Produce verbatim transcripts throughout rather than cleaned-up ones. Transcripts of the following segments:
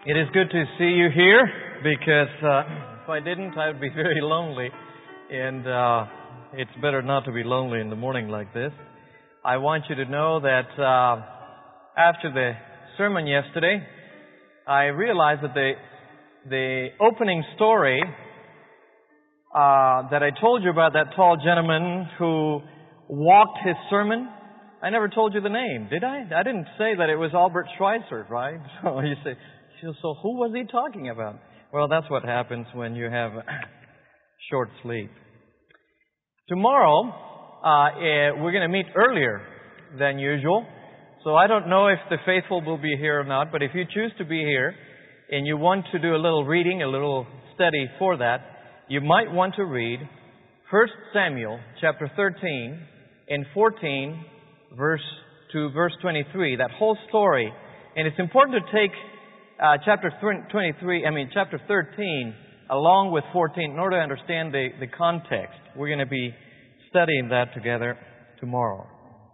It is good to see you here because uh, if I didn't, I would be very lonely. And uh, it's better not to be lonely in the morning like this. I want you to know that uh, after the sermon yesterday, I realized that the the opening story uh, that I told you about, that tall gentleman who walked his sermon, I never told you the name, did I? I didn't say that it was Albert Schweitzer, right? So you say, so who was he talking about? Well, that's what happens when you have short sleep. Tomorrow, uh, eh, we're going to meet earlier than usual. So I don't know if the faithful will be here or not, but if you choose to be here and you want to do a little reading, a little study for that, you might want to read First Samuel chapter thirteen and fourteen verse to verse twenty-three, that whole story. And it's important to take uh, chapter twenty-three, I mean chapter thirteen along with fourteen in order to understand the, the context. We're going to be studying that together tomorrow.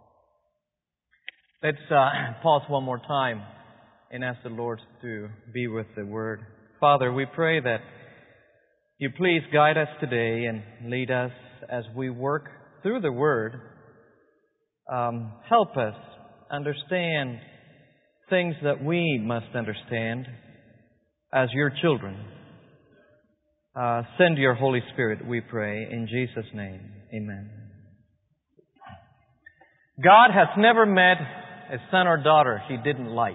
Let's uh, pause one more time and ask the Lord to be with the Word. Father, we pray that you please guide us today and lead us as we work through the Word. Um, help us understand things that we must understand as your children. Uh, send your Holy Spirit, we pray, in Jesus' name. Amen. God has never met a son or daughter He didn't like.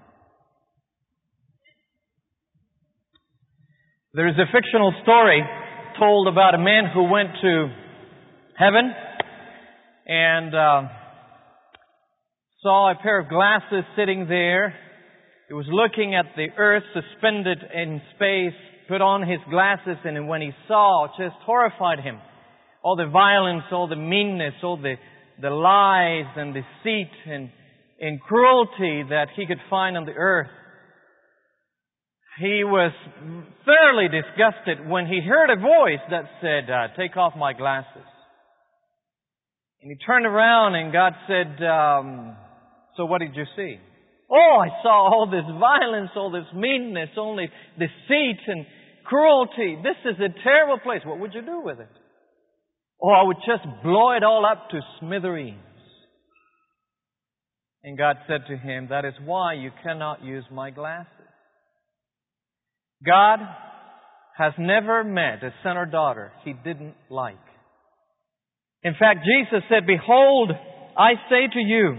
There is a fictional story told about a man who went to heaven and uh, saw a pair of glasses sitting there. He was looking at the earth suspended in space, put on his glasses, and when he saw, it just horrified him. All the violence, all the meanness, all the, the lies and deceit and, and cruelty that he could find on the earth. He was thoroughly disgusted when he heard a voice that said, uh, take off my glasses. And he turned around and God said, um, so what did you see? Oh, I saw all this violence, all this meanness, all this deceit and cruelty. This is a terrible place. What would you do with it? Oh, I would just blow it all up to smithereens. And God said to him, that is why you cannot use my glasses. God has never met a son or daughter He didn't like. In fact, Jesus said, behold, I say to you,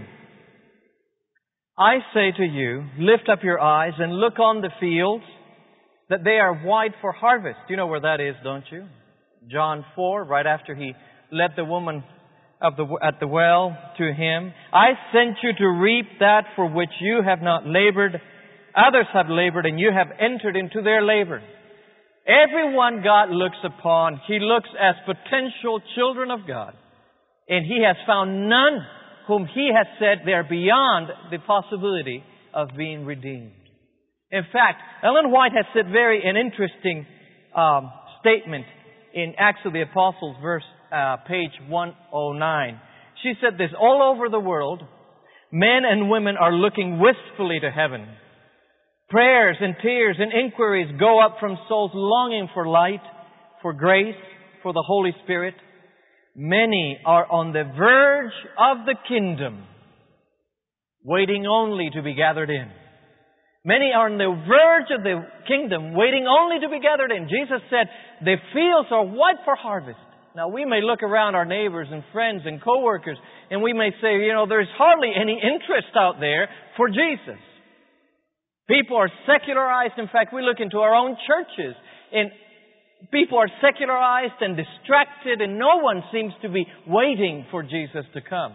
I say to you, lift up your eyes and look on the fields, that they are white for harvest. You know where that is, don't you? John four, right after He led the woman of the, at the well to Him. I sent you to reap that for which you have not labored. Others have labored, and you have entered into their labor. Everyone God looks upon, He looks as potential children of God. And He has found none whom He has said they are beyond the possibility of being redeemed. In fact, Ellen White has said very an interesting um, statement in Acts of the Apostles, verse uh, page one oh nine. She said this, all over the world, men and women are looking wistfully to heaven. Prayers and tears and inquiries go up from souls longing for light, for grace, for the Holy Spirit. Many are on the verge of the kingdom, waiting only to be gathered in. Many are on the verge of the kingdom, waiting only to be gathered in. Jesus said, the fields are white for harvest. Now, we may look around our neighbors and friends and co-workers, and we may say, you know, there's hardly any interest out there for Jesus. People are secularized. In fact, we look into our own churches, and people are secularized and distracted, and no one seems to be waiting for Jesus to come.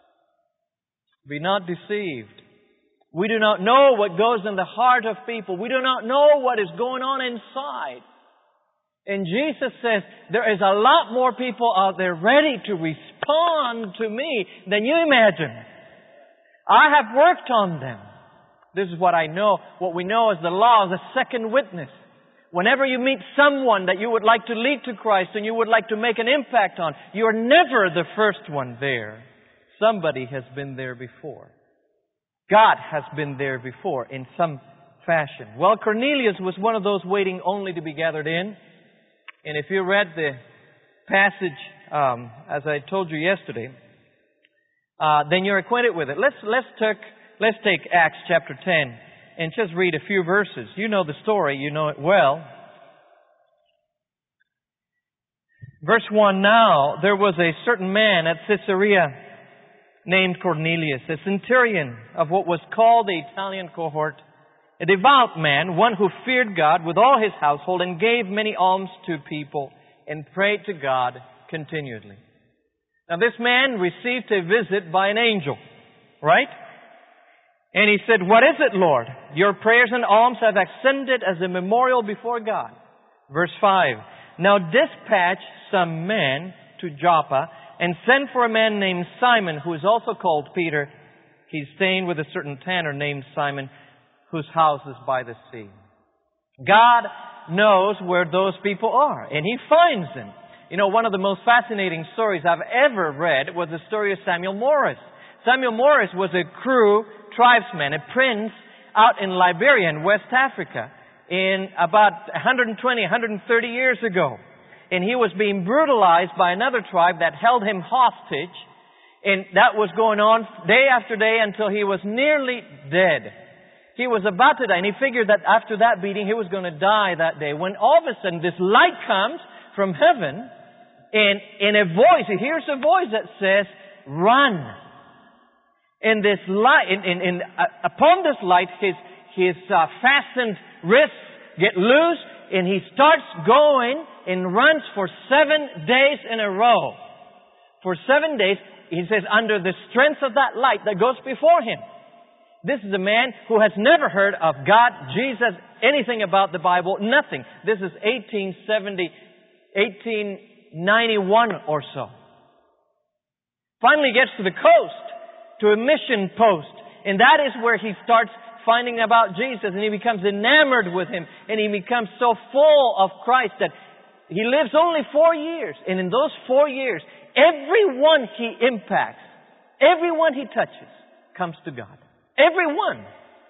Be not deceived. We do not know what goes in the heart of people. We do not know what is going on inside. And Jesus says, there is a lot more people out there ready to respond to me than you imagine. I have worked on them. This is what I know. What we know is the law of the second witness. Whenever you meet someone that you would like to lead to Christ and you would like to make an impact on, you are never the first one there. Somebody has been there before. God has been there before in some fashion. Well, Cornelius was one of those waiting only to be gathered in. And if you read the passage, um, as I told you yesterday, uh, then you're acquainted with it. Let's let's take let's take Acts chapter ten and just read a few verses. You know the story, you know it well. Verse one. Now there was a certain man at Caesarea named Cornelius, a centurion of what was called the Italian cohort, a devout man, one who feared God with all his household and gave many alms to people and prayed to God continually. Now this man received a visit by an angel, right? And he said, "What is it, Lord? Your prayers and alms have ascended as a memorial before God." Verse five. Now dispatch some men to Joppa and send for a man named Simon, who is also called Peter. He's staying with a certain tanner named Simon, whose house is by the sea. God knows where those people are, and He finds them. You know, one of the most fascinating stories I've ever read was the story of Samuel Morris. Samuel Morris was a Kru tribesman, a prince out in Liberia in West Africa in about one twenty, one thirty years ago. And he was being brutalized by another tribe that held him hostage. And that was going on day after day until he was nearly dead. He was about to die, and he figured that after that beating, he was going to die that day. When all of a sudden this light comes from heaven, and in a voice, he hears a voice that says, "Run." And this light, in, in, in, uh, upon this light, his, his uh, fastened wrists get loose, and he starts going and runs for seven days in a row. For seven days, he says, under the strength of that light that goes before him. This is a man who has never heard of God, Jesus, anything about the Bible, nothing. This is eighteen seventy, eighteen ninety-one or so. Finally gets to the coast, to a mission post. And that is where he starts finding about Jesus, and he becomes enamored with Him, and he becomes so full of Christ that he lives only four years. And in those four years, everyone he impacts, everyone he touches, comes to God. Everyone.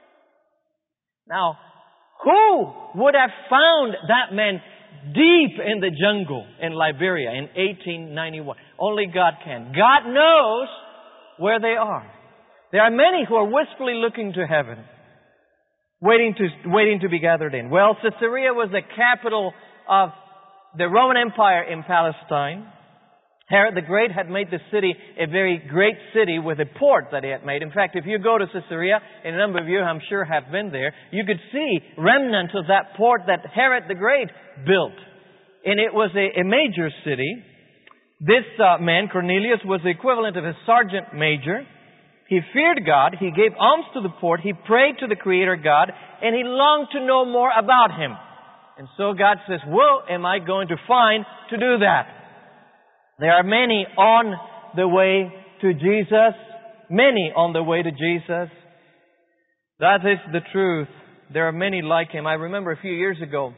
Now, who would have found that man deep in the jungle in Liberia in eighteen ninety-one? Only God can. God knows where they are. There are many who are wistfully looking to heaven, waiting to, waiting to be gathered in. Well, Caesarea was the capital of the Roman Empire in Palestine. Herod the Great had made the city a very great city with a port that he had made. In fact, if you go to Caesarea, and a number of you I'm sure have been there, you could see remnants of that port that Herod the Great built. And it was a, a major city. This uh, man, Cornelius, was the equivalent of a sergeant major. He feared God. He gave alms to the poor. He prayed to the Creator God. And he longed to know more about Him. And so God says, "Who am I going to find to do that?" There are many on the way to Jesus. Many on the way to Jesus. That is the truth. There are many like Him. I remember a few years ago,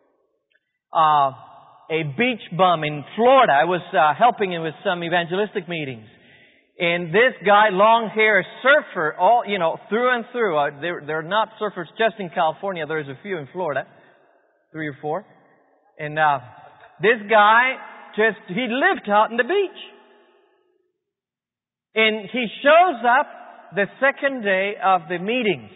uh, a beach bum in Florida. I was uh, helping him with some evangelistic meetings. And this guy, long hair, surfer, all, you know, through and through. Uh, there, there are not surfers just in California. There's a few in Florida. Three or four. And uh, this guy just, he lived out on the beach. And he shows up the second day of the meetings.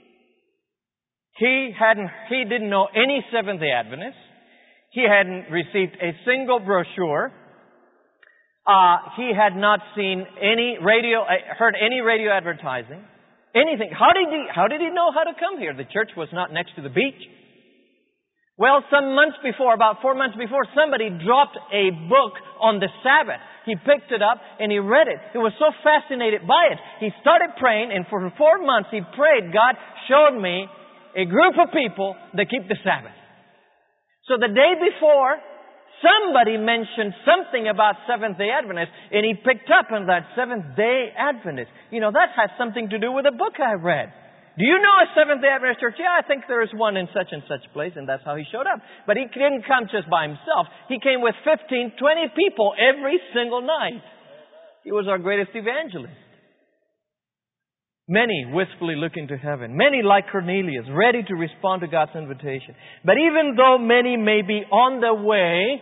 He hadn't, he didn't know any Seventh-day Adventists. He hadn't received a single brochure. Uh, he had not seen any radio, heard any radio advertising. Anything. How did he, how did he know how to come here? The church was not next to the beach. Well, some months before, about four months before, somebody dropped a book on the Sabbath. He picked it up and he read it. He was so fascinated by it. He started praying, and for four months he prayed, "God showed me a group of people that keep the Sabbath." So the day before, somebody mentioned something about Seventh-day Adventists, and he picked up on that Seventh-day Adventist. You know, that has something to do with a book I read. Do you know a Seventh-day Adventist church? Yeah, I think there is one in such and such place, and that's how he showed up. But he didn't come just by himself. He came with fifteen, twenty people every single night. He was our greatest evangelist. Many wistfully looking to heaven. Many like Cornelius, ready to respond to God's invitation. But even though many may be on the way,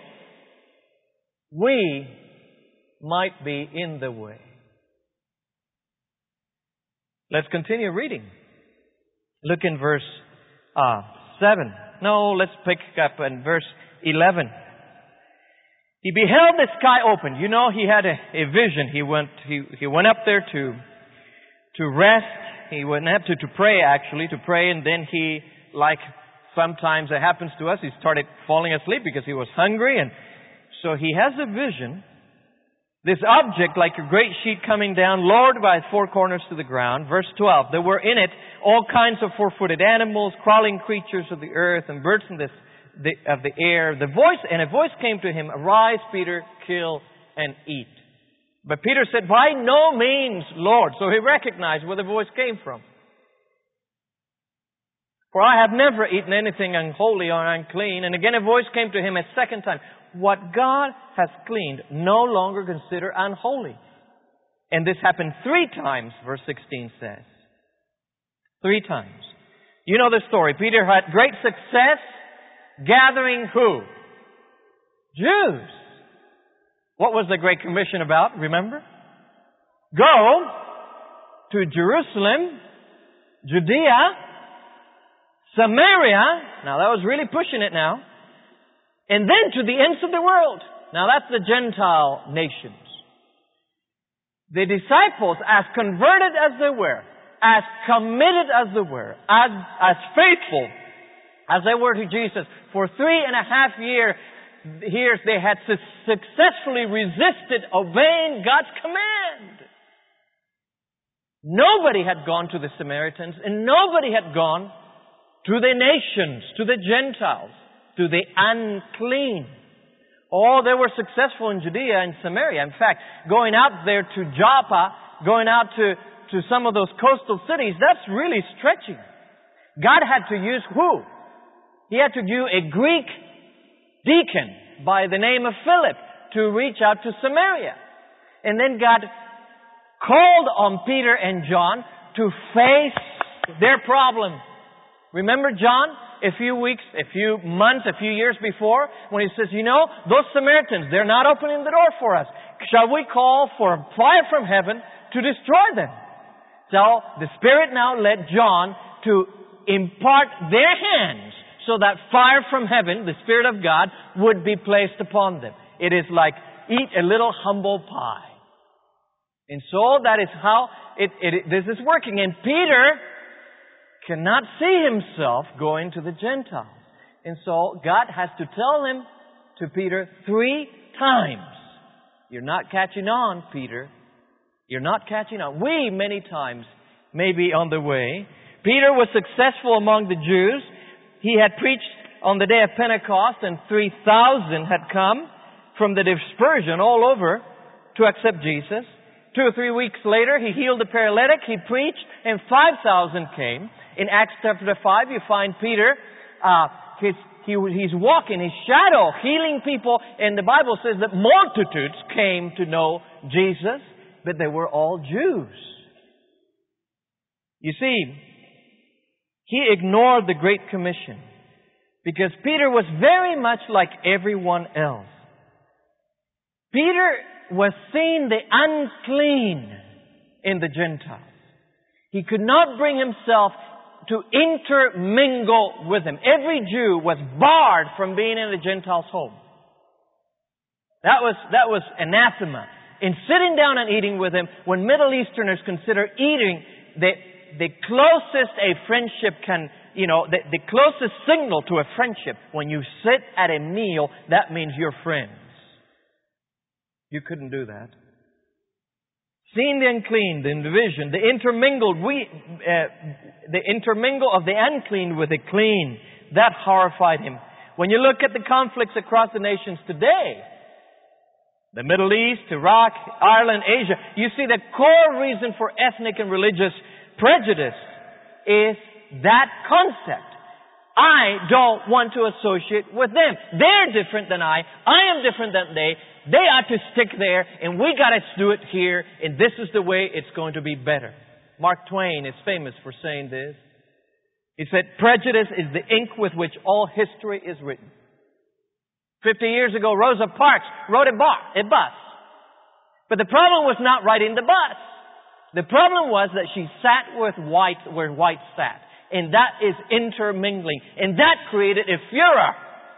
we might be in the way. Let's continue reading. Look in verse uh, seven. No, let's pick up in verse eleven. He beheld the sky open. You know, he had a, a vision. He went, he, he went up there to, to rest. He went up to, to pray, actually, to pray. And then he, like sometimes it happens to us, he started falling asleep because he was hungry. And so he has a vision. This object, like a great sheet coming down, lowered by its four corners to the ground. Verse twelve. There were in it all kinds of four-footed animals, crawling creatures of the earth, and birds in this The, of the air. The voice, and a voice came to him, "Arise, Peter, kill and eat." But Peter said, "By no means, Lord." So he recognized where the voice came from. "For I have never eaten anything unholy or unclean." And again a voice came to him a second time. "What God has cleaned, no longer consider unholy." And this happened three times, verse sixteen says. Three times. You know the story. Peter had great success gathering who? Jews. What was the Great Commission about? Remember? Go to Jerusalem, Judea, Samaria. Now that was really pushing it now. And then to the ends of the world. Now that's the Gentile nations. The disciples, as converted as they were, as committed as they were, as, as faithful as they were to Jesus, for three and a half year, years they had su- successfully resisted obeying God's command. Nobody had gone to the Samaritans, and nobody had gone to the nations, to the Gentiles, to the unclean. Oh, they were successful in Judea and Samaria. In fact, going out there to Joppa, going out to, to some of those coastal cities, that's really stretching. God had to use who? He had to do a Greek deacon by the name of Philip to reach out to Samaria. And then God called on Peter and John to face their problem. Remember John? A few weeks, a few months, a few years before, when he says, you know, those Samaritans, they're not opening the door for us. Shall we call for fire from heaven to destroy them? So the Spirit now led John to impart their hands so that fire from heaven, the Spirit of God, would be placed upon them. It is like eat a little humble pie. And so that is how it, it, it, this is working. And Peter cannot see himself going to the Gentiles. And so God has to tell him to Peter three times, you're not catching on, Peter. You're not catching on. We, many times, may be on the way. Peter was successful among the Jews. He had preached on the day of Pentecost, and three thousand had come from the dispersion all over to accept Jesus. Two or three weeks later, he healed the paralytic. He preached, and five thousand came. In Acts chapter five, you find Peter, uh, his, he, he's walking, his shadow, healing people, and the Bible says that multitudes came to know Jesus, but they were all Jews. You see, he ignored the Great Commission because Peter was very much like everyone else. Peter was seeing the unclean in the Gentiles. He could not bring himself to intermingle with them. Every Jew was barred from being in a Gentile's home. That was, that was anathema. In sitting down and eating with him, when Middle Easterners consider eating the, the closest a friendship can, you know, the, the closest signal to a friendship, when you sit at a meal, that means you're friends. You couldn't do that. Seeing the unclean, the division, the intermingled, we, uh, the intermingle of the unclean with the clean, that horrified him. When you look at the conflicts across the nations today, the Middle East, Iraq, Ireland, Asia, you see the core reason for ethnic and religious prejudice is that concept. I don't want to associate with them. They're different than I. I am different than they. They ought to stick there, and we got to do it here, and this is the way it's going to be better. Mark Twain is famous for saying this. He said, prejudice is the ink with which all history is written. Fifty years ago, Rosa Parks wrote a, bar, a bus. But the problem was not writing the bus. The problem was that she sat with white where white sat. And that is intermingling. And that created a furor.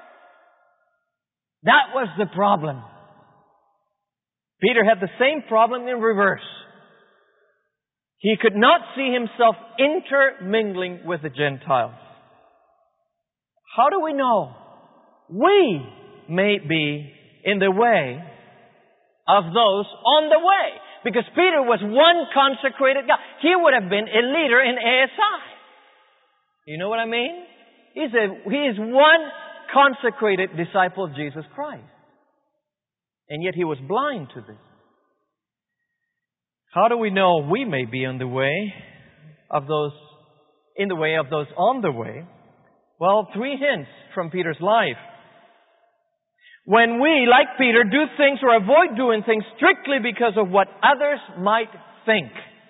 That was the problem. Peter had the same problem in reverse. He could not see himself intermingling with the Gentiles. How do we know? We may be in the way of those on the way. Because Peter was one consecrated guy. He would have been a leader in A S I. You know what I mean? He's a, he is one consecrated disciple of Jesus Christ. And yet he was blind to this. How do we know we may be on the way of those, in the way of those on the way? Well, three hints from Peter's life. When we, like Peter, do things or avoid doing things strictly because of what others might think.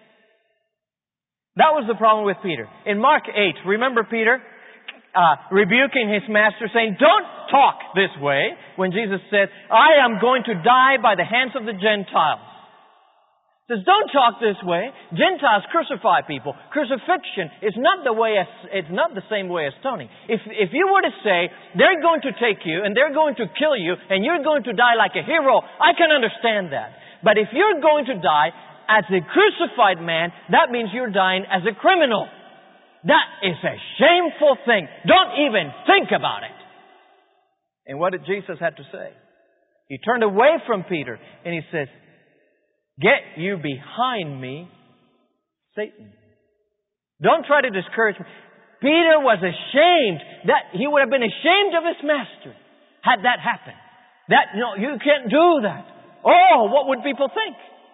That was the problem with Peter. In Mark eight, remember Peter uh, rebuking his master, saying, don't talk this way, when Jesus said, I am going to die by the hands of the Gentiles. He says, don't talk this way. Gentiles crucify people. Crucifixion is not the way as, it's not the same way as stoning. If, if you were to say, they're going to take you and they're going to kill you and you're going to die like a hero, I can understand that. But if you're going to die as a crucified man, that means you're dying as a criminal. That is a shameful thing. Don't even think about it. And what did Jesus have to say? He turned away from Peter and he says, get you behind me, Satan. Don't try to discourage me. Peter was ashamed that he would have been ashamed of his master had that happened. That, no, you can't do that. Oh, what would people think?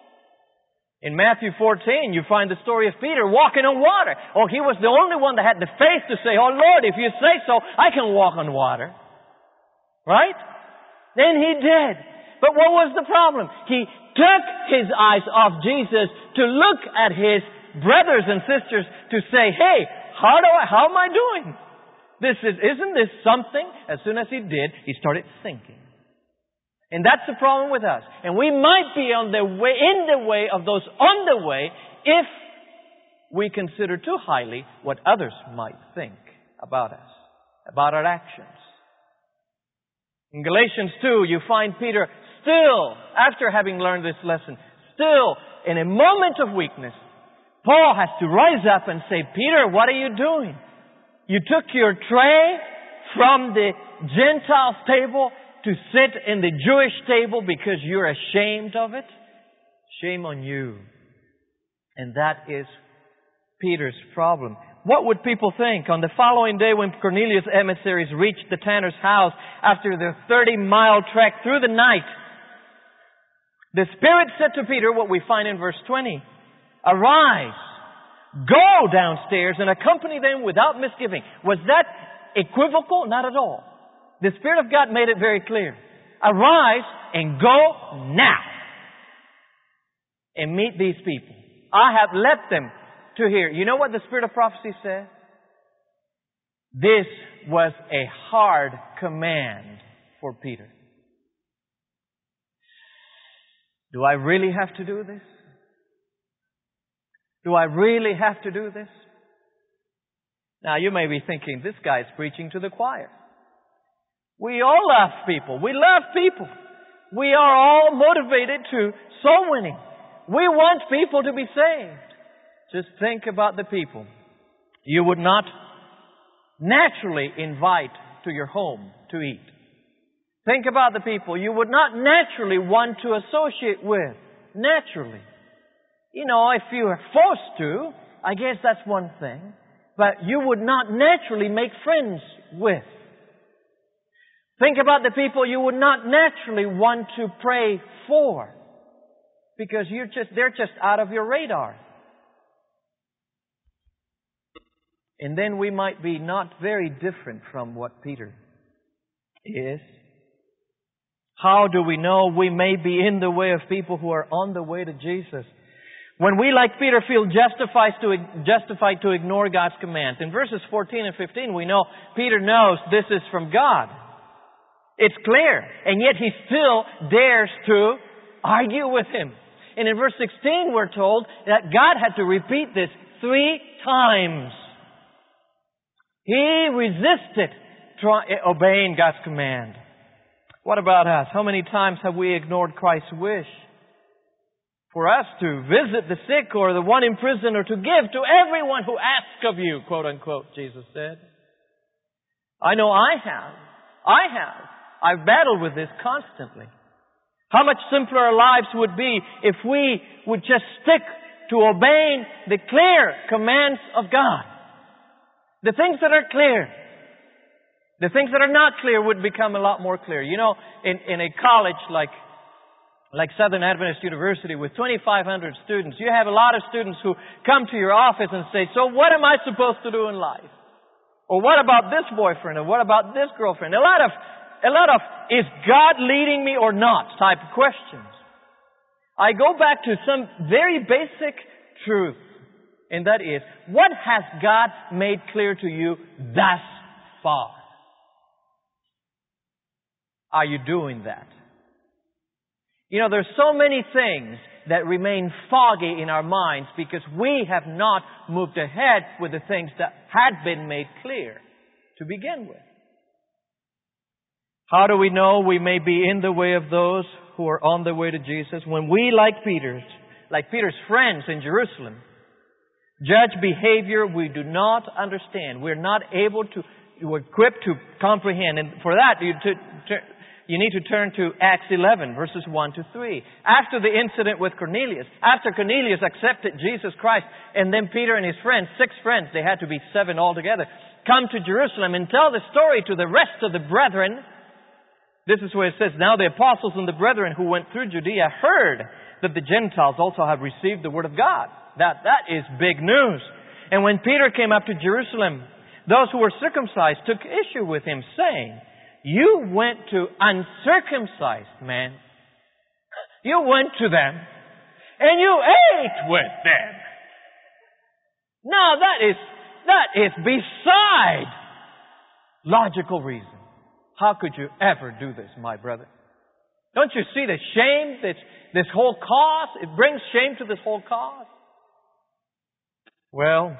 In Matthew fourteen, you find the story of Peter walking on water. Oh, he was the only one that had the faith to say, oh Lord, if you say so, I can walk on water. Right? Then he did. But what was the problem? He took his eyes off Jesus to look at his brothers and sisters to say, hey, how do I, how am I doing? This is, isn't this something? As soon as he did, he started sinking. And that's the problem with us. And we might be on the way, in the way of those on the way if we consider too highly what others might think about us, about our actions. In Galatians two, you find Peter still, after having learned this lesson, still in a moment of weakness, Paul has to rise up and say, Peter, what are you doing? You took your tray from the Gentiles' table to sit in the Jewish table because you're ashamed of it? Shame on you. And that is Peter's problem. What would people think? On the following day when Cornelius' emissaries reached the tanner's house after their thirty-mile trek through the night, the Spirit said to Peter what we find in verse twenty. Arise, go downstairs and accompany them without misgiving. Was that equivocal? Not at all. The Spirit of God made it very clear. Arise and go now and meet these people. I have left them to hear. You know what the Spirit of prophecy says? This was a hard command for Peter. Do I really have to do this? Do I really have to do this? Now you may be thinking, this guy is preaching to the choir. We all love people. We love people. We are all motivated to soul winning. We want people to be saved. Just think about the people you would not naturally invite to your home to eat. Think about the people you would not naturally want to associate with. Naturally. You know, if you are forced to, I guess that's one thing. But you would not naturally make friends with. Think about the people you would not naturally want to pray for. Because you're just, they're just out of your radar. And then we might be not very different from what Peter is. How do we know we may be in the way of people who are on the way to Jesus? When we, like Peter, feel justified to, justified to ignore God's commands. In verses fourteen and fifteen, we know Peter knows this is from God. It's clear. And yet he still dares to argue with him. And in verse sixteen, we're told that God had to repeat this three times. He resisted try, obeying God's command. What about us? How many times have we ignored Christ's wish for us to visit the sick or the one in prison or to give to everyone who asks of you, quote unquote, Jesus said. I know I have. I have. I've battled with this constantly. How much simpler our lives would be if we would just stick to obeying the clear commands of God. The things that are clear. The things that are not clear would become a lot more clear. You know, in, in a college like like Southern Adventist University with twenty-five hundred students, you have a lot of students who come to your office and say, so what am I supposed to do in life? Or what about this boyfriend? Or what about this girlfriend? A lot of, a lot of, is God leading me or not type of questions. I go back to some very basic truth, and that is, what has God made clear to you thus far? Are you doing that? You know, there's so many things that remain foggy in our minds because we have not moved ahead with the things that had been made clear to begin with. How do we know we may be in the way of those who are on the way to Jesus? When we, like Peter's, like Peter's friends in Jerusalem, judge behavior we do not understand. We're not able to, we're equipped to comprehend. And for that, you, to, to, you need to turn to Acts eleven, verses one to three. After the incident with Cornelius, after Cornelius accepted Jesus Christ, and then Peter and his friends, six friends, they had to be seven altogether, come to Jerusalem and tell the story to the rest of the brethren. This is where it says, now the apostles and the brethren who went through Judea heard that the Gentiles also have received the word of God. That, that is big news. And when Peter came up to Jerusalem, those who were circumcised took issue with him, saying, you went to uncircumcised men. You went to them and you ate with them. Now that is, that is beside logical reason. How could you ever do this, my brother? Don't you see the shame, this, this whole cause? It brings shame to this whole cause. Well,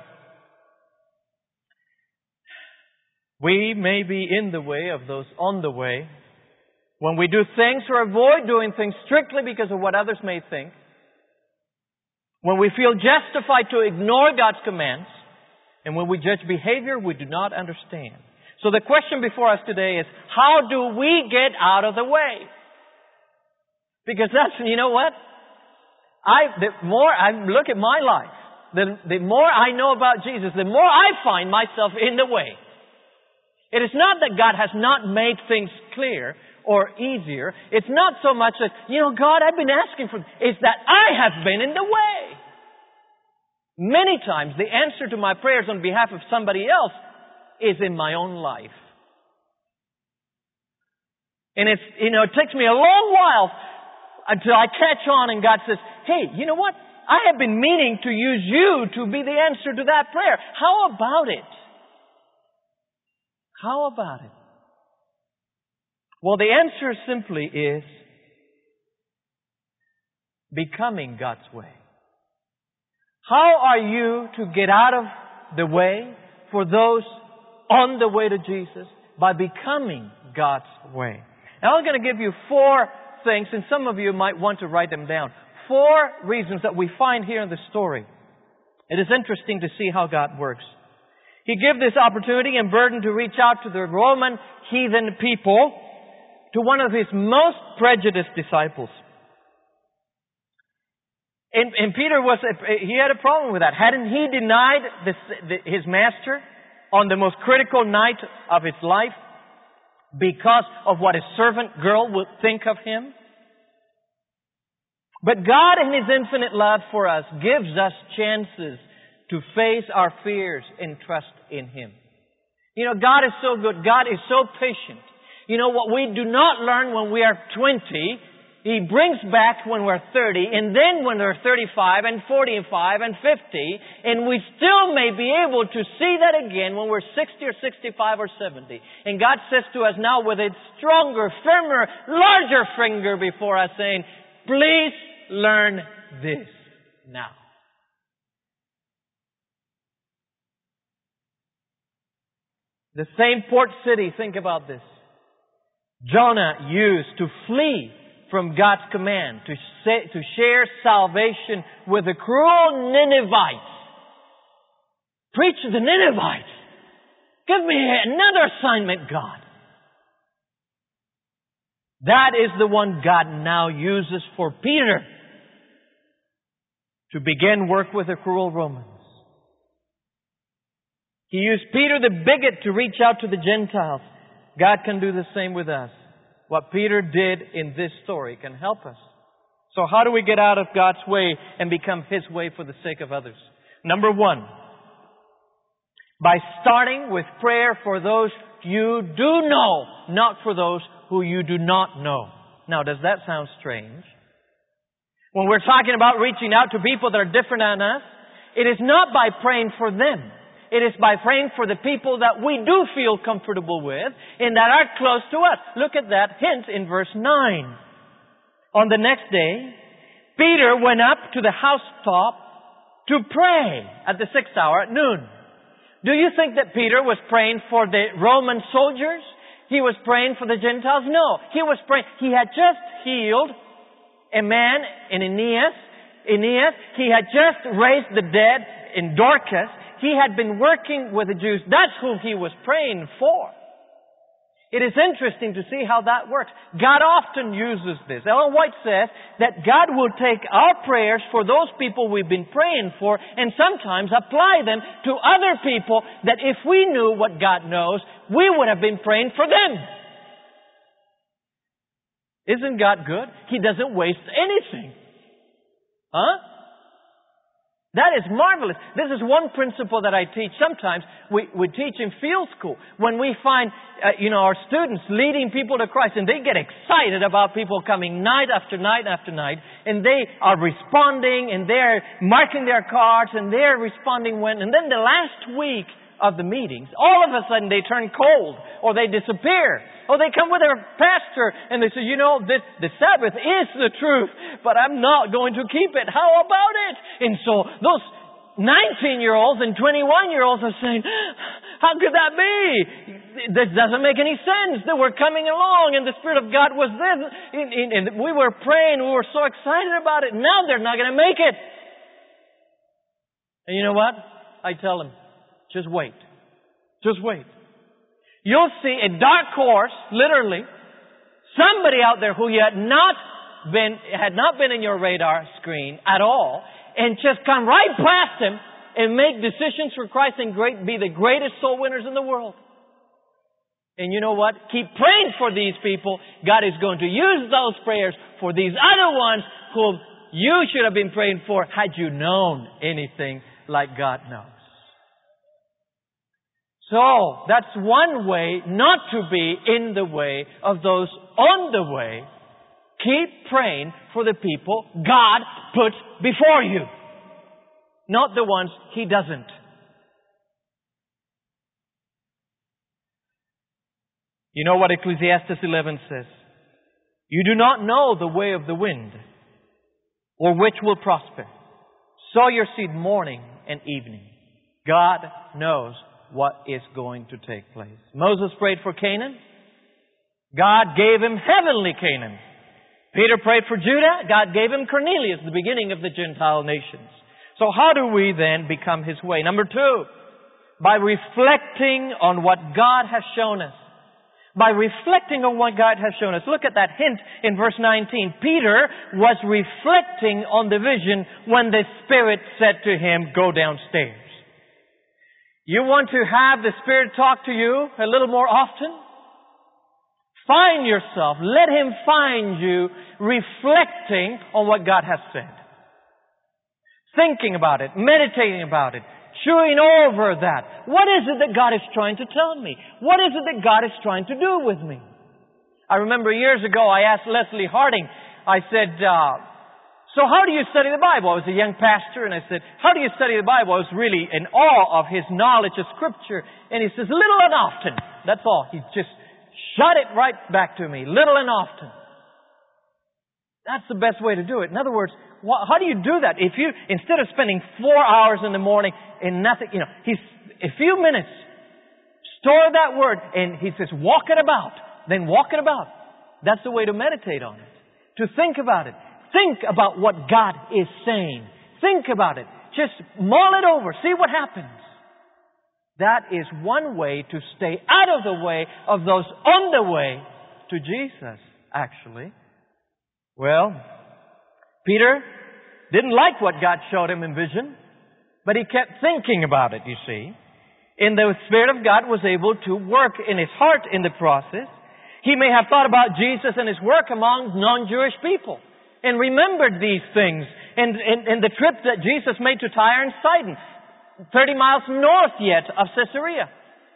we may be in the way of those on the way when we do things or avoid doing things strictly because of what others may think. When we feel justified to ignore God's commands. And when we judge behavior we do not understand. So the question before us today is, how do we get out of the way? Because that's, you know what? I, the more I look at my life, the, the more I know about Jesus, the more I find myself in the way. It is not that God has not made things clear or easier. It's not so much that, you know, God, I've been asking for, it's that I have been in the way. Many times the answer to my prayers on behalf of somebody else is in my own life. And it's, you know, it takes me a long while until I catch on and God says, hey, you know what? I have been meaning to use you to be the answer to that prayer. How about it? How about it? Well, the answer simply is becoming God's way. How are you to get out of the way for those on the way to Jesus? By becoming God's way. Now I'm going to give you four things, and some of you might want to write them down. Four reasons that we find here in the story. It is interesting to see how God works. He gave this opportunity and burden to reach out to the Roman heathen people, to one of His most prejudiced disciples. And, and Peter was, he had a problem with that. Hadn't he denied this, the, his master on the most critical night of his life because of what a servant girl would think of him? But God in His infinite love for us gives us chances to face our fears and trust in Him. You know, God is so good. God is so patient. You know, what we do not learn when we are twenty He brings back when we're thirty, and then when we're thirty-five, and forty-five, and fifty, and we still may be able to see that again when we're sixty or sixty-five or seventy. And God says to us now with a stronger, firmer, larger finger before us saying, please learn this now. The same port city, think about this, Jonah used to flee from God's command to, say, to share salvation with the cruel Ninevites. Preach to the Ninevites. Give me another assignment, God. That is the one God now uses for Peter to begin work with the cruel Romans. He used Peter the bigot to reach out to the Gentiles. God can do the same with us. What Peter did in this story can help us. So how do we get out of God's way and become His way for the sake of others? Number one, by starting with prayer for those you do know, not for those who you do not know. Now, does that sound strange? When we're talking about reaching out to people that are different than us, it is not by praying for them. It is by praying for the people that we do feel comfortable with and that are close to us. Look at that hint in verse nine. On the next day, Peter went up to the housetop to pray at the sixth hour at noon. Do you think that Peter was praying for the Roman soldiers? He was praying for the Gentiles? No. He was praying. He had just healed a man in Aeneas. Aeneas. He had just raised the dead in Dorcas. He had been working with the Jews. That's who he was praying for. It is interesting to see how that works. God often uses this. Ellen White says that God will take our prayers for those people we've been praying for and sometimes apply them to other people that if we knew what God knows, we would have been praying for them. Isn't God good? He doesn't waste anything. Huh? That is marvelous. This is one principle that I teach. Sometimes we, we teach in field school. When we find, uh, you know, our students leading people to Christ and they get excited about people coming night after night after night and they are responding and they're marking their cards and they're responding when, and then the last week of the meetings, all of a sudden they turn cold or they disappear. Or they come with their pastor and they say, you know, this, the Sabbath is the truth, but I'm not going to keep it. How about it? And so those nineteen-year-olds and twenty-one-year-olds are saying, how could that be? This doesn't make any sense. They were coming along and the Spirit of God was there. And we were praying. We were so excited about it. Now they're not going to make it. And you know what? I tell them, just wait. Just wait. You'll see a dark horse, literally, somebody out there who you had not been, had not been in your radar screen at all, and just come right past him and make decisions for Christ and great, be the greatest soul winners in the world. And you know what? Keep praying for these people. God is going to use those prayers for these other ones who you should have been praying for had you known anything like God knows. So, that's one way not to be in the way of those on the way. Keep praying for the people God puts before you, not the ones He doesn't. You know what Ecclesiastes eleven says? You do not know the way of the wind, or which will prosper. Sow your seed morning and evening. God knows what is going to take place. Moses prayed for Canaan. God gave him heavenly Canaan. Peter prayed for Judah. God gave him Cornelius, the beginning of the Gentile nations. So how do we then become His way? Number two, by reflecting on what God has shown us. By reflecting on what God has shown us. Look at that hint in verse nineteen. Peter was reflecting on the vision when the Spirit said to him, go downstairs. You want to have the Spirit talk to you a little more often? Find yourself, let Him find you reflecting on what God has said. Thinking about it, meditating about it, chewing over that. What is it that God is trying to tell me? What is it that God is trying to do with me? I remember years ago I asked Leslie Harding, I said, uh, so how do you study the Bible? I was a young pastor, and I said, how do you study the Bible? I was really in awe of his knowledge of Scripture. And he says, little and often. That's all. He just shot it right back to me. Little and often. That's the best way to do it. In other words, wh- how do you do that? If you, instead of spending four hours in the morning and nothing, you know, he's, a few minutes, store that word, and he says, walk it about. Then walk it about. That's the way to meditate on it. To think about it. Think about what God is saying. Think about it. Just mull it over. See what happens. That is one way to stay out of the way of those on the way to Jesus, actually. Well, Peter didn't like what God showed him in vision, but he kept thinking about it, you see. And the Spirit of God was able to work in his heart in the process. He may have thought about Jesus and his work among non-Jewish people and remembered these things. And, and, and the trip that Jesus made to Tyre and Sidon, thirty miles north yet of Caesarea.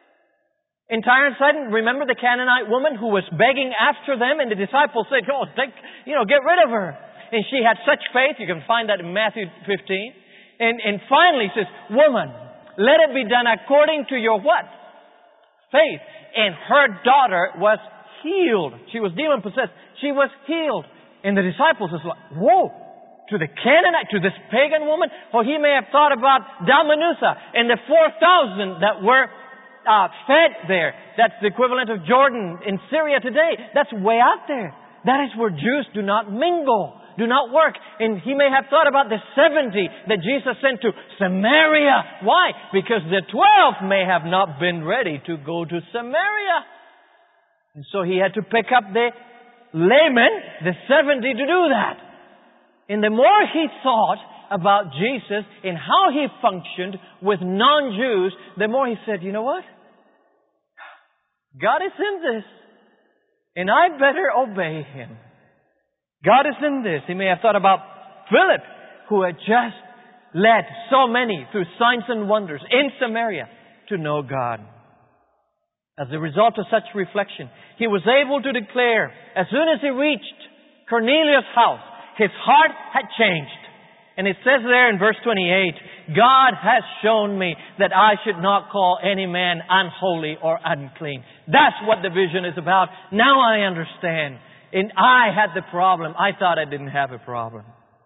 In Tyre and Sidon, remember the Canaanite woman who was begging after them, and the disciples said, "Oh, take, you know, get rid of her." And she had such faith. You can find that in Matthew fifteen. And, and finally says, "Woman, let it be done according to your what? Faith." And her daughter was healed. She was demon possessed. She was healed. And the disciples was like, "Whoa! To the Canaanite, to this pagan woman?" Or he may have thought about Dalmanutha and the four thousand that were Uh, fed there. That's the equivalent of Jordan in Syria today. That's way out there. That is where Jews do not mingle, do not work. And he may have thought about the seventy that Jesus sent to Samaria. Why? Because the twelve may have not been ready to go to Samaria. And so he had to pick up the laymen, the seventy, to do that. And the more he thought about Jesus and how he functioned with non-Jews, the more he said, you know what? God is in this, and I better obey Him. God is in this. He may have thought about Philip, who had just led so many through signs and wonders in Samaria to know God. As a result of such reflection, he was able to declare, as soon as he reached Cornelius' house, his heart had changed. And it says there in verse twenty-eight, God has shown me that I should not call any man unholy or unclean. That's what the vision is about. Now I understand. And I had the problem. I thought I didn't have a problem.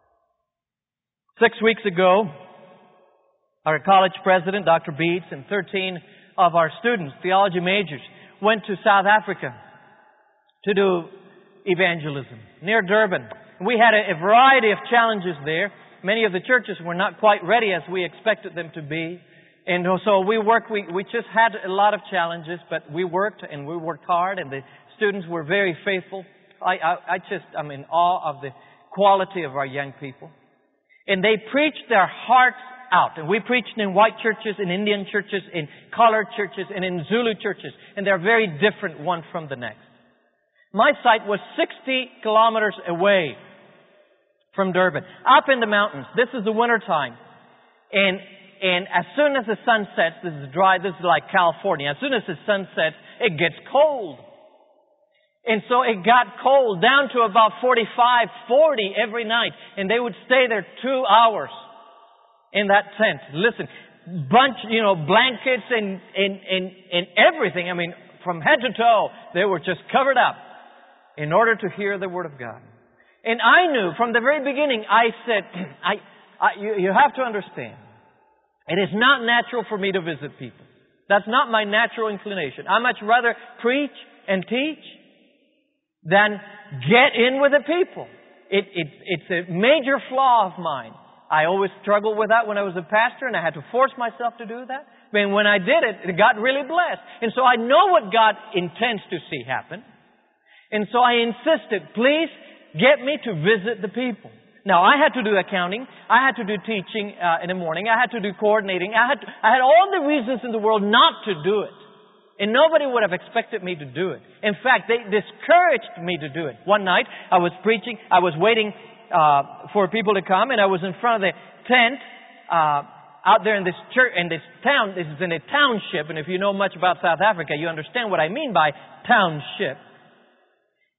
Six weeks ago, our college president, Doctor Beats, and thirteen of our students, theology majors, went to South Africa to do evangelism near Durban. We had a, a variety of challenges there. Many of the churches were not quite ready as we expected them to be. And so we worked, we, we just had a lot of challenges, but we worked and we worked hard, and the students were very faithful. I, I, I just, I'm in awe of the quality of our young people. And they preached their hearts out. And we preached in white churches, in Indian churches, in colored churches, and in Zulu churches. And they're very different one from the next. My site was sixty kilometers away from Durban, up in the mountains. This is the winter time. And, and as soon as the sun sets, this is dry, this is like California. As soon as the sun sets, it gets cold. And so it got cold down to about forty-five, forty every night. And they would stay there two hours in that tent. Listen, bunch, you know, blankets and, and, and, and everything. I mean, from head to toe, they were just covered up in order to hear the Word of God. And I knew from the very beginning, I said, I, I you, you have to understand, it is not natural for me to visit people. That's not my natural inclination. I much rather preach and teach than get in with the people. It, it, it's a major flaw of mine. I always struggled with that when I was a pastor, and I had to force myself to do that. But when I did it, it got really blessed. And so I know what God intends to see happen. And so I insisted, please, get me to visit the people. Now, I had to do accounting. I had to do teaching uh, in the morning. I had to do coordinating. I had to, I had all the reasons in the world not to do it. And nobody would have expected me to do it. In fact, they discouraged me to do it. One night, I was preaching. I was waiting uh, for people to come, and I was in front of the tent uh, out there in this church, in this town. This is in a township, and if you know much about South Africa, you understand what I mean by township.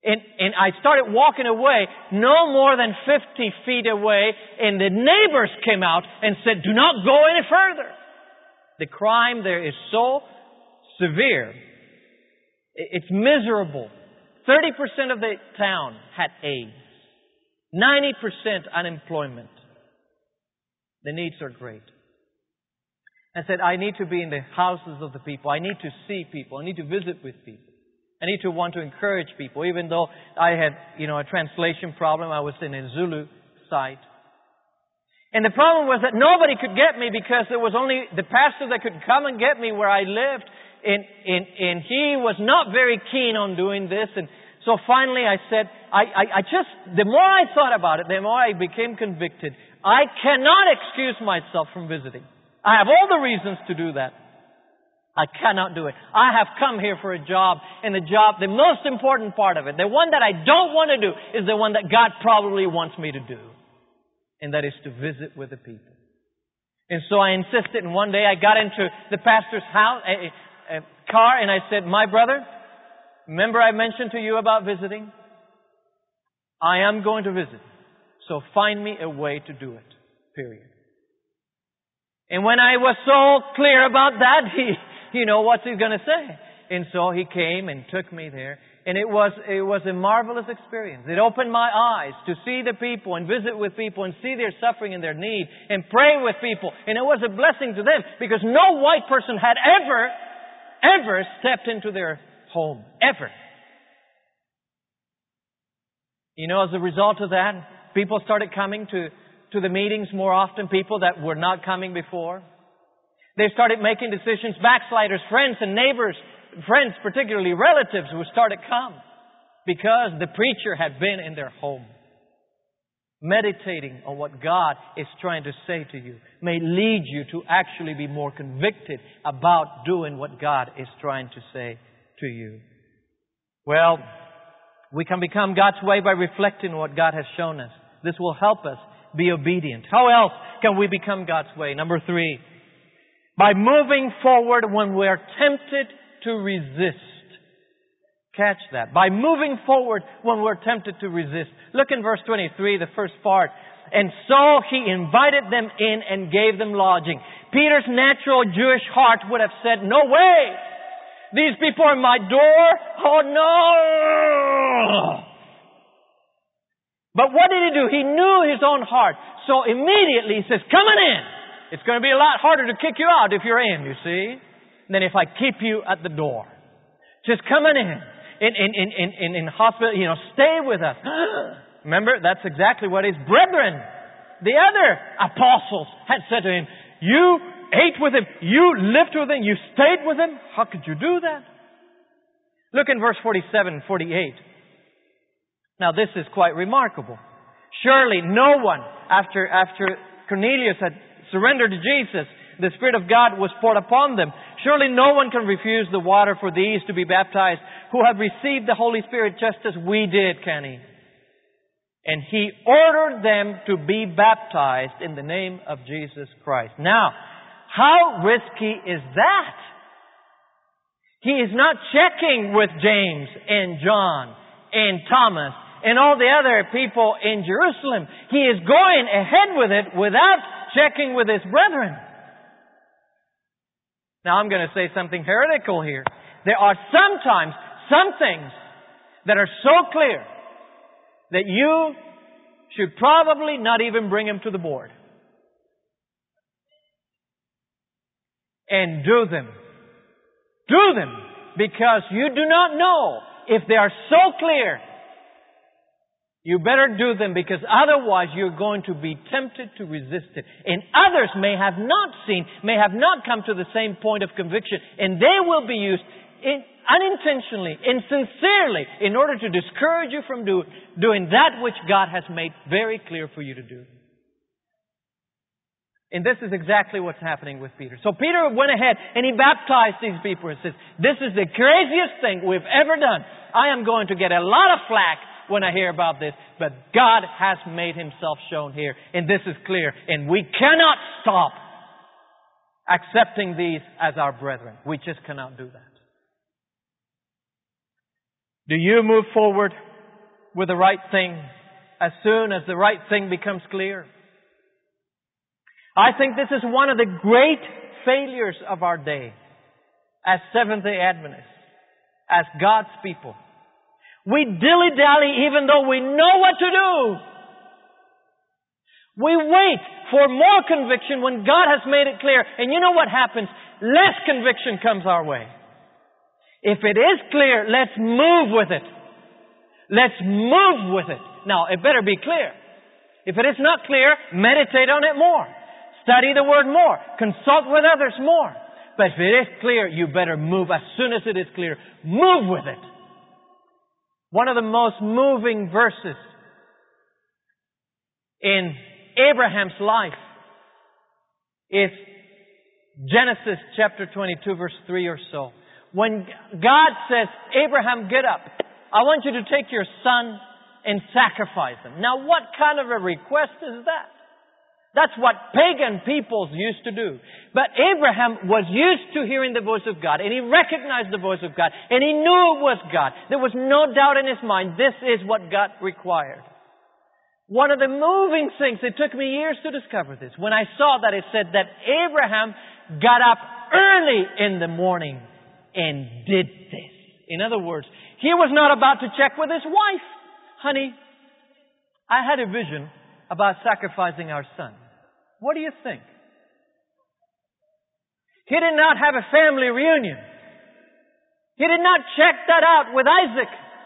And, and I started walking away, no more than fifty feet away, and the neighbors came out and said, do not go any further. The crime there is so severe. It's miserable. thirty percent of the town had AIDS. ninety percent unemployment. The needs are great. I said, I need to be in the houses of the people. I need to see people. I need to visit with people. I need to want to encourage people. Even though I had, you know, a translation problem, I was in a Zulu site. And the problem was that nobody could get me because there was only the pastor that could come and get me where I lived. And, and, and he was not very keen on doing this. And so finally I said, I, I, I just, the more I thought about it, the more I became convicted. I cannot excuse myself from visiting. I have all the reasons to do that. I cannot do it. I have come here for a job, and the job, the most important part of it, the one that I don't want to do, is the one that God probably wants me to do. And that is to visit with the people. And so I insisted, and one day I got into the pastor's house, a, a car, and I said, my brother, remember I mentioned to you about visiting? I am going to visit. So find me a way to do it. Period. And when I was so clear about that, he, you know, what's he going to say? And so he came and took me there. And it was, it was a marvelous experience. It opened my eyes to see the people and visit with people and see their suffering and their need and pray with people. And it was a blessing to them because no white person had ever, ever stepped into their home. Ever. You know, as a result of that, people started coming to, to the meetings more often, people that were not coming before. They started making decisions, backsliders, friends and neighbors, friends, particularly relatives who started come because the preacher had been in their home. Meditating on what God is trying to say to you may lead you to actually be more convicted about doing what God is trying to say to you. Well, we can become God's way by reflecting on what God has shown us. This will help us be obedient. How else can we become God's way? Number three, by moving forward when we are tempted to resist. Catch that. By moving forward when we're tempted to resist. Look in verse twenty-three, the first part. And so he invited them in and gave them lodging. Peter's natural Jewish heart would have said, no way! These people are my door? Oh no! But what did he do? He knew his own heart. So immediately he says, come on in. It's going to be a lot harder to kick you out if you're in, you see, than if I keep you at the door. Just come on in. In, in, in, in, in, in hospital, you know, stay with us. Remember, that's exactly what his brethren, the other apostles, had said to him. You ate with him. You lived with him. You stayed with him. How could you do that? Look in verse forty-seven and forty-eight. Now this is quite remarkable. Surely no one, after, after Cornelius had surrendered to Jesus, the Spirit of God was poured upon them. Surely no one can refuse the water for these to be baptized who have received the Holy Spirit just as we did, can he? And he ordered them to be baptized in the name of Jesus Christ. Now, how risky is that? He is not checking with James and John and Thomas and all the other people in Jerusalem. He is going ahead with it without checking with his brethren. Now I'm going to say something heretical here. There are sometimes some things that are so clear that you should probably not even bring them to the board. And do them. Do them because you do not know if they are so clear. You better do them because otherwise you're going to be tempted to resist it. And others may have not seen, may have not come to the same point of conviction. And they will be used in, unintentionally, insincerely, in order to discourage you from do, doing that which God has made very clear for you to do. And this is exactly what's happening with Peter. So Peter went ahead and he baptized these people and says, this is the craziest thing we've ever done. I am going to get a lot of flack when I hear about this, but God has made himself shown here, and this is clear, and we cannot stop accepting these as our brethren. We just cannot do that. Do you move forward with the right thing as soon as the right thing becomes clear. I think this is one of the great failures of our day as Seventh-day Adventists, as God's people. We dilly-dally even though we know what to do. We wait for more conviction when God has made it clear. And you know what happens? Less conviction comes our way. If it is clear, let's move with it. Let's move with it. Now, it better be clear. If it is not clear, meditate on it more. Study the Word more. Consult with others more. But if it is clear, you better move as soon as it is clear. Move with it. One of the most moving verses in Abraham's life is Genesis chapter twenty-two, verse three or so. When God says, Abraham, get up. I want you to take your son and sacrifice him. Now, what kind of a request is that? That's what pagan peoples used to do. But Abraham was used to hearing the voice of God, and he recognized the voice of God, and he knew it was God. There was no doubt in his mind, this is what God required. One of the moving things, it took me years to discover this, when I saw that it said that Abraham got up early in the morning and did this. In other words, he was not about to check with his wife. Honey, I had a vision about sacrificing our son. What do you think? He did not have a family reunion. He did not check that out with Isaac.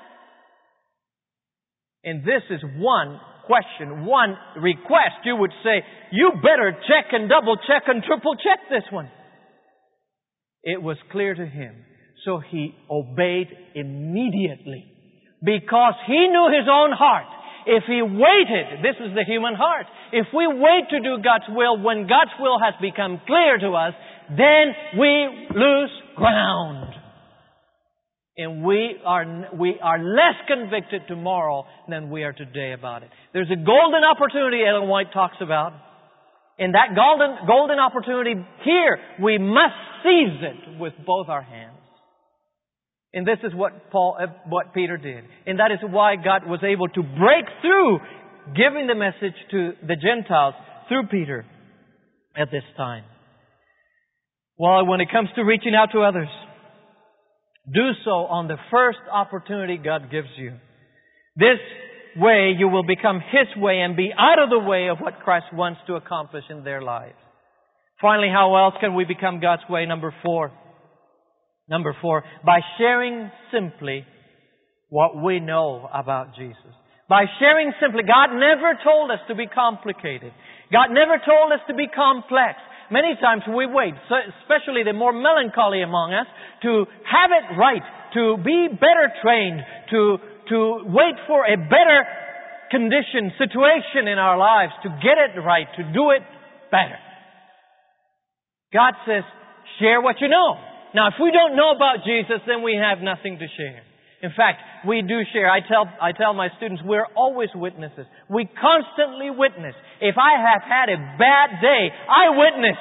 And this is one question, one request. You would say, you better check and double check and triple check this one. It was clear to him. So he obeyed immediately. Because he knew his own heart. If he waited, this is the human heart. If we wait to do God's will when God's will has become clear to us, then we lose ground. And we are, we are less convicted tomorrow than we are today about it. There's a golden opportunity Ellen White talks about. And that golden, golden opportunity here, we must seize it with both our hands. And this is what Paul, uh, what Peter did. And that is why God was able to break through giving the message to the Gentiles through Peter at this time. Well, when it comes to reaching out to others, do so on the first opportunity God gives you. This way you will become His way and be out of the way of what Christ wants to accomplish in their lives. Finally, how else can we become God's way? Number four. Number four, by sharing simply what we know about Jesus. By sharing simply, God never told us to be complicated. God never told us to be complex. Many times we wait, especially the more melancholy among us, to have it right, to be better trained, to, to wait for a better condition, situation in our lives, to get it right, to do it better. God says, share what you know. Now, if we don't know about Jesus, then we have nothing to share. In fact, we do share. I tell, I tell my students, we're always witnesses. We constantly witness. If I have had a bad day, I witness.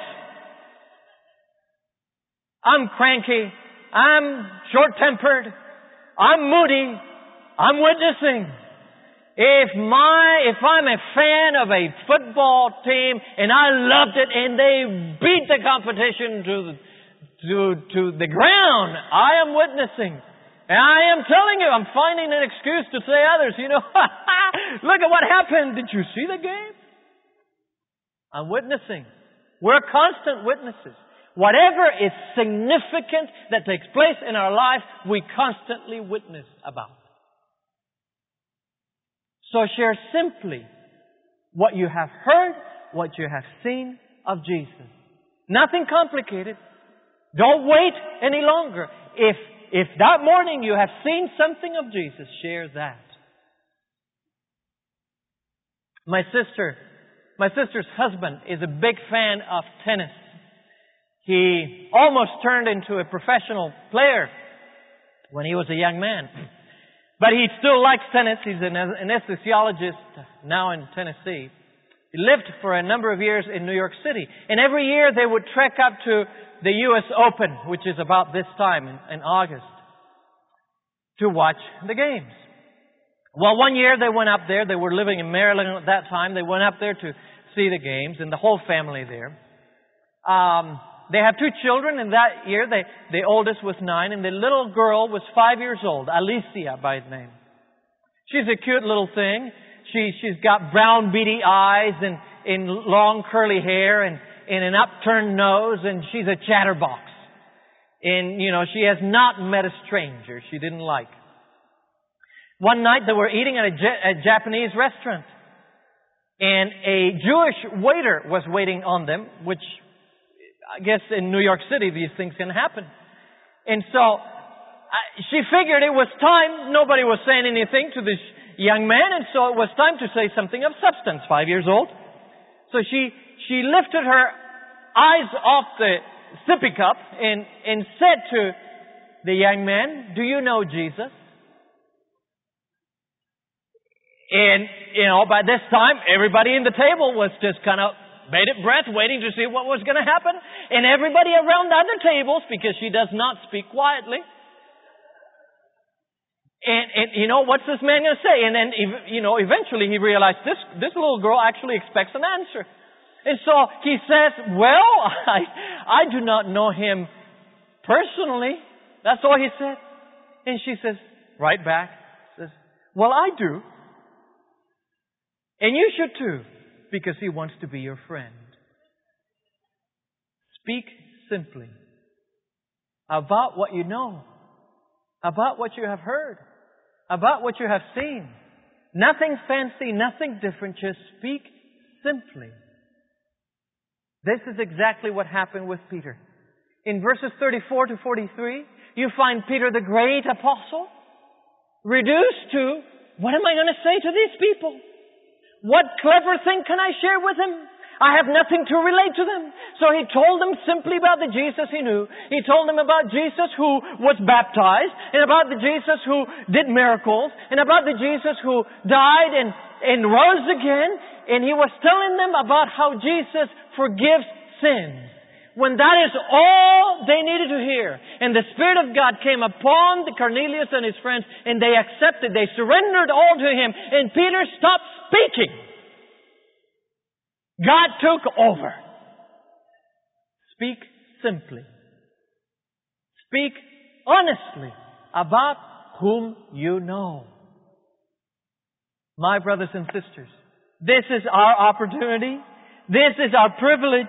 I'm cranky. I'm short-tempered. I'm moody. I'm witnessing. If my, if I'm a fan of a football team and I loved it and they beat the competition to the To, to the ground, I am witnessing. And I am telling you, I'm finding an excuse to say others, you know, look at what happened. Did you see the game? I'm witnessing. We're constant witnesses. Whatever is significant that takes place in our life, we constantly witness about. So share simply what you have heard, what you have seen of Jesus. Nothing complicated. Don't wait any longer. If, if that morning you have seen something of Jesus, share that. My sister, my sister's husband is a big fan of tennis. He almost turned into a professional player when he was a young man. But he still likes tennis. He's an anesthesiologist now in Tennessee. He lived for a number of years in New York City. And every year they would trek up to the U S Open, which is about this time in, in August, to watch the games. Well, one year they went up there. They were living in Maryland at that time. They went up there to see the games, and the whole family there. Um, they have two children, and that year they, the oldest was nine, and the little girl was five years old, Alicia by name. She's a cute little thing. She, she's got brown beady eyes and, and long curly hair and, and an upturned nose, and she's a chatterbox. And, you know, she has not met a stranger she didn't like. One night they were eating at a, a Japanese restaurant. And a Jewish waiter was waiting on them, which I guess in New York City these things can happen. And so uh, she figured it was time. Nobody was saying anything to this young man, and so it was time to say something of substance, five years old. So she, she lifted her eyes off the sippy cup and, and said to the young man, "Do you know Jesus?" And, you know, by this time, everybody in the table was just kind of bated breath, waiting to see what was going to happen. And everybody around the other tables, because she does not speak quietly. And, and, you know, what's this man going to say? And then, you know, eventually he realized this, this little girl actually expects an answer. And so he says, "Well, I, I do not know him personally." That's all he said. And she says, right back, says, "Well, I do. And you should too, because he wants to be your friend." Speak simply about what you know, about what you have heard, about what you have seen. Nothing fancy, nothing different, just speak simply. This is exactly what happened with Peter. In verses thirty-four to forty-three, you find Peter the great apostle reduced to, what am I going to say to these people? What clever thing can I share with them? I have nothing to relate to them. So he told them simply about the Jesus he knew. He told them about Jesus who was baptized, and about the Jesus who did miracles, and about the Jesus who died and, and rose again. And he was telling them about how Jesus forgives sins. When that is all they needed to hear. And the Spirit of God came upon the Cornelius and his friends, and they accepted, they surrendered all to him, and Peter stopped speaking. God took over. Speak simply. Speak honestly about whom you know. My brothers and sisters, this is our opportunity. This is our privilege.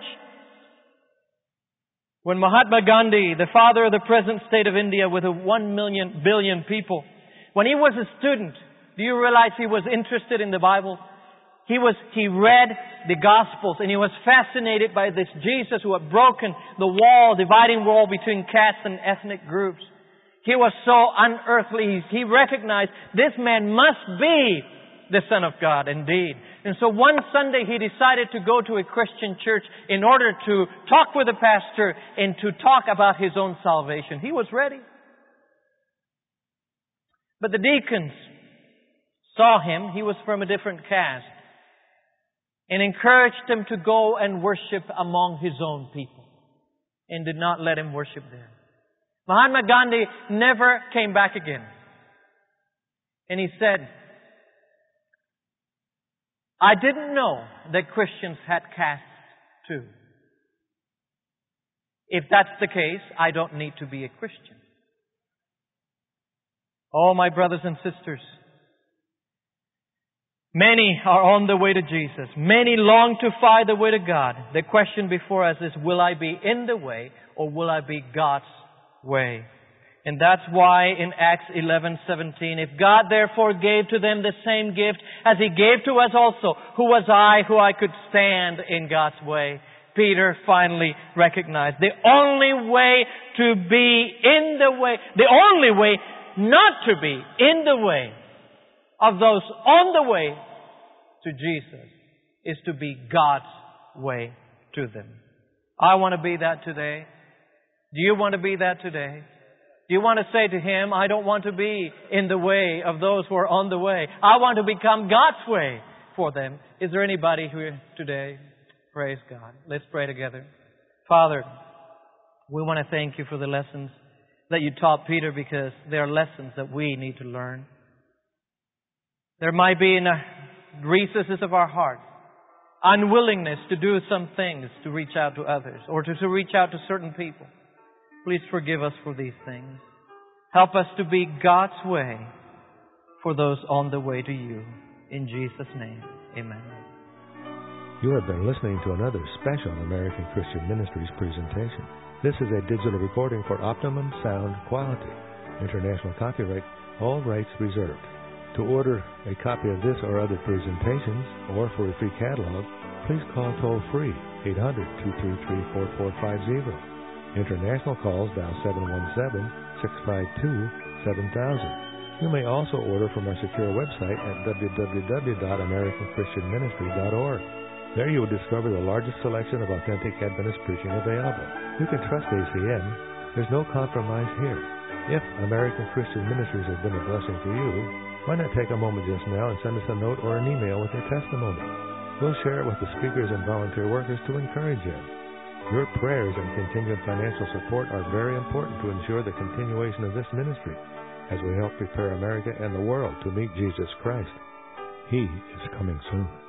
When Mahatma Gandhi, the father of the present state of India with a one million billion people, when he was a student, do you realize he was interested in the Bible? He was, he read the Gospels, and he was fascinated by this Jesus who had broken the wall, dividing wall between castes and ethnic groups. He was so unearthly. He recognized this man must be the Son of God indeed. And so one Sunday he decided to go to a Christian church in order to talk with the pastor and to talk about his own salvation. He was ready. But the deacons saw him. He was from a different caste. And encouraged him to go and worship among his own people. And did not let him worship there. Mahatma Gandhi never came back again. And he said, "I didn't know that Christians had castes too. If that's the case, I don't need to be a Christian." Oh, my brothers and sisters, many are on the way to Jesus. Many long to find the way to God. The question before us is, will I be in the way or will I be God's way? And that's why in Acts eleven seventeen, if God therefore gave to them the same gift as He gave to us also, who was I who I could stand in God's way? Peter finally recognized the only way to be in the way, the only way not to be in the way of those on the way to Jesus is to be God's way to them. I want to be that today. Do you want to be that today? Do you want to say to Him, I don't want to be in the way of those who are on the way. I want to become God's way for them. Is there anybody here today? Praise God. Let's pray together. Father, we want to thank You for the lessons that You taught Peter, because they are lessons that we need to learn. There might be in the recesses of our heart unwillingness to do some things to reach out to others or to, to reach out to certain people. Please forgive us for these things. Help us to be God's way for those on the way to you. In Jesus' name, amen. You have been listening to another special American Christian Ministries presentation. This is a digital recording for optimum sound quality. International copyright, all rights reserved. To order a copy of this or other presentations, or for a free catalog, please call toll-free eight hundred, two three three, four four five zero. International calls dial seven one seven, six five two, seven thousand. You may also order from our secure website at w w w dot american christian ministry dot org. There you will discover the largest selection of authentic Adventist preaching available. You can trust A C N. There's no compromise here. If American Christian Ministries has been a blessing to you, why not take a moment just now and send us a note or an email with your testimony? We'll share it with the speakers and volunteer workers to encourage them. Your prayers and continued financial support are very important to ensure the continuation of this ministry as we help prepare America and the world to meet Jesus Christ. He is coming soon.